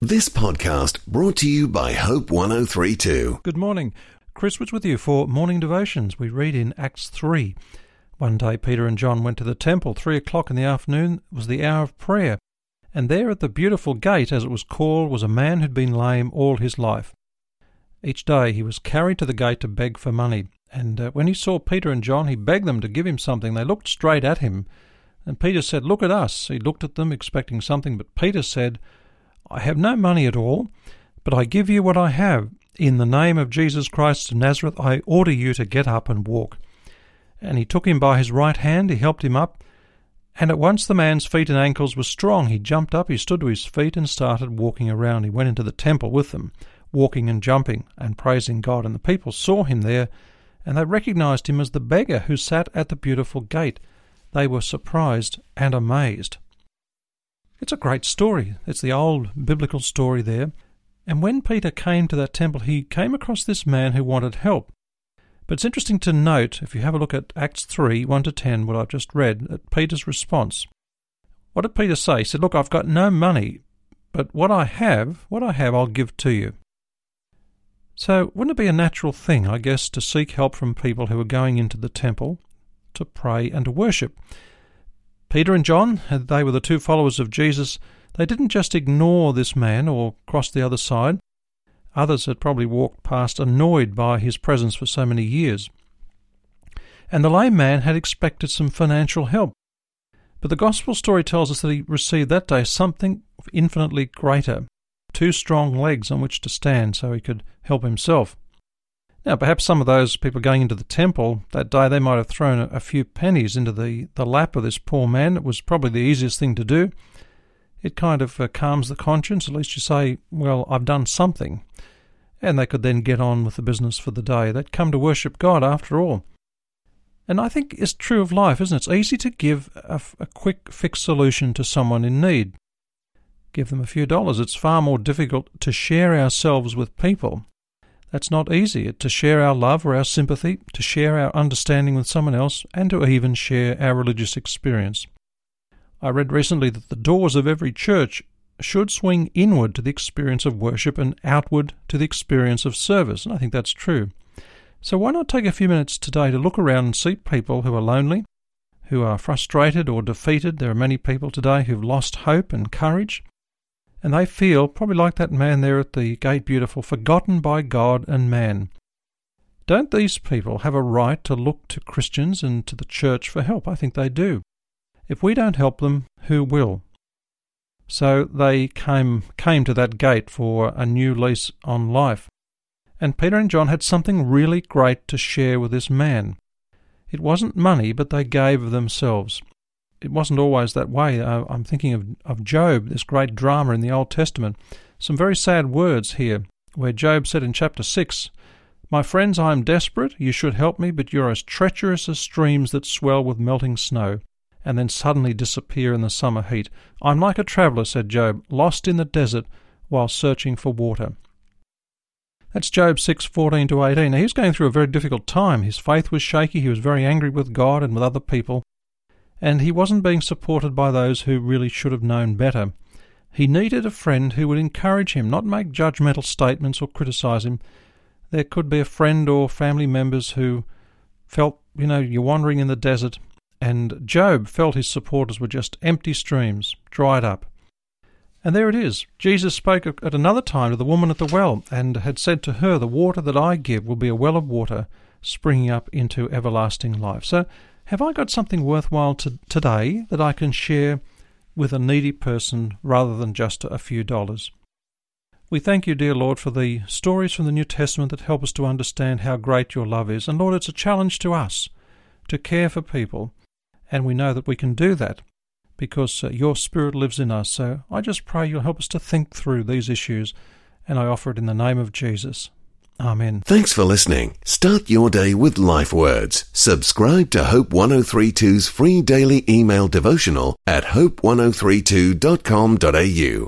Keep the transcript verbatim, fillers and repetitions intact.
This podcast brought to you by Hope one oh three two. Good morning. Chris was with you for Morning Devotions. We read in Acts three. One day Peter and John went to the temple. Three o'clock in the afternoon was the hour of prayer. And there at the beautiful gate, as it was called, was a man who'd been lame all his life. Each day he was carried to the gate to beg for money. And uh, when he saw Peter and John, he begged them to give him something. They looked straight at him. And Peter said, "Look at us." He looked at them, expecting something, but Peter said, "I have no money at all, but I give you what I have. In the name of Jesus Christ of Nazareth, I order you to get up and walk." And he took him by his right hand, he helped him up, and at once the man's feet and ankles were strong. He jumped up, he stood to his feet and started walking around. He went into the temple with them, walking and jumping and praising God. And the people saw him there, and they recognized him as the beggar who sat at the beautiful gate. They were surprised and amazed. It's a great story. It's the old biblical story there. And when Peter came to that temple, he came across this man who wanted help. But it's interesting to note, if you have a look at Acts three, one to ten, what I've just read, at Peter's response. What did Peter say? He said, "Look, I've got no money, but what I have, what I have I'll give to you." So wouldn't it be a natural thing, I guess, to seek help from people who are going into the temple to pray and to worship? Peter and John, they were the two followers of Jesus. They didn't just ignore this man or cross the other side. Others had probably walked past annoyed by his presence for so many years. And the lame man had expected some financial help. But the gospel story tells us that he received that day something infinitely greater, two strong legs on which to stand so he could help himself. Now, perhaps some of those people going into the temple that day, they might have thrown a, a few pennies into the, the lap of this poor man. It was probably the easiest thing to do. It kind of uh, calms the conscience. At least you say, well, I've done something. And they could then get on with the business for the day. They'd come to worship God after all. And I think it's true of life, isn't it? It's easy to give a, a quick fix solution to someone in need. Give them a few dollars. It's far more difficult to share ourselves with people. That's not easy, to share our love or our sympathy, to share our understanding with someone else, and to even share our religious experience. I read recently that the doors of every church should swing inward to the experience of worship and outward to the experience of service, and I think that's true. So why not take a few minutes today to look around and see people who are lonely, who are frustrated or defeated. There are many people today who've lost hope and courage, and they feel, probably like that man there at the Gate Beautiful, forgotten by God and man. Don't these people have a right to look to Christians and to the church for help? I think they do. If we don't help them, who will? So they came came to that gate for a new lease on life. And Peter and John had something really great to share with this man. It wasn't money, but they gave of themselves. It wasn't always that way. Uh, I'm thinking of, of Job, this great drama in the Old Testament. Some very sad words here, where Job said in chapter six, "My friends, I am desperate. You should help me, but you're as treacherous as streams that swell with melting snow, and then suddenly disappear in the summer heat. I'm like a traveller," said Job, "lost in the desert while searching for water." That's Job six, fourteen to eighteen. Now, he was going through a very difficult time. His faith was shaky. He was very angry with God and with other people. And he wasn't being supported by those who really should have known better. He needed a friend who would encourage him, not make judgmental statements or criticize him. There could be a friend or family members who felt, you know, you're wandering in the desert, and Job felt his supporters were just empty streams, dried up. And there it is. Jesus spoke at another time to the woman at the well and had said to her, "The water that I give will be a well of water springing up into everlasting life." So have I got something worthwhile to, today that I can share with a needy person rather than just a few dollars? We thank you, dear Lord, for the stories from the New Testament that help us to understand how great your love is. And Lord, it's a challenge to us to care for people, and we know that we can do that because uh, your Spirit lives in us. So I just pray you'll help us to think through these issues, and I offer it in the name of Jesus. Amen. Thanks for listening. Start your day with Life Words. Subscribe to Hope one oh three two's free daily email devotional at hope one oh three two dot com dot a u.